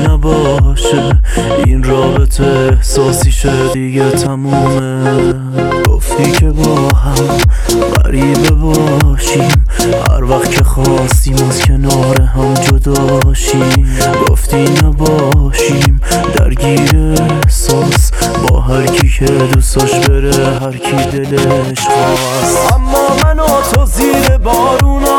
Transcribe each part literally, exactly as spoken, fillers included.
نباشه این رابطه احساسیشه دیگه تمومه. گفتی که با هم غریبه باشیم هر وقت که خواستیم از کنار هم جداشیم. گفتی نباشیم درگیر احساس با هر کی که دوستاش بره هر کی دلش خواست. اما من و تو زیر بارونا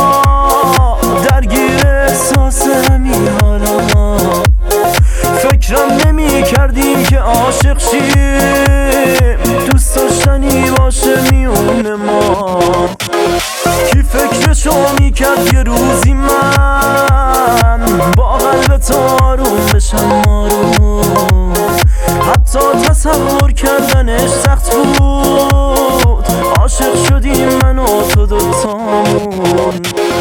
درگیر احساس همین حالا فکرم نمی کردیم که عاشق شیم دوست داشتنی باشه میون ما. کی فکرشو میکرد یه روزی من با قلب تو آروم بشم آروم. حتی تصور کردنش سخت بود عاشق شدیم من و تو دوتامون.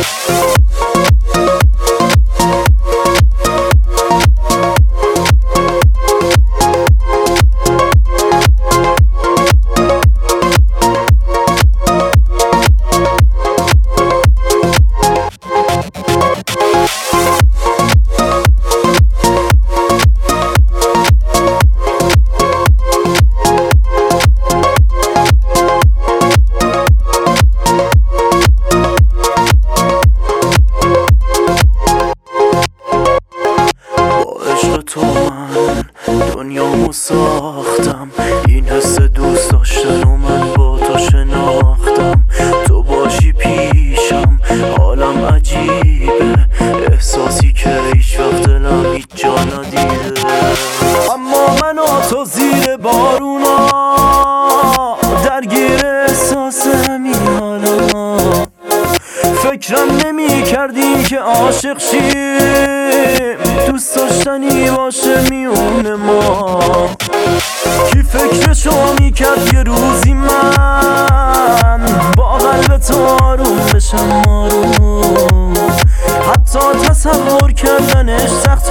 تو من دنیامو ساختم این حس دوست داشتن و من با تو شناختم. تو باشی پیشم حالم عجیبه احساسی که هیچ وقت دلم هیچ جا ندیده. اما من و تو زیر بارونا درگیر احساس همین حالا فکرم نمی کردیم که عاشق شیم دوست داشتنی باشه میون ما. کی فکرشو میکرد یه روزی من با قلب تو آروم بشم آروم. حتی تصور کردنش سخت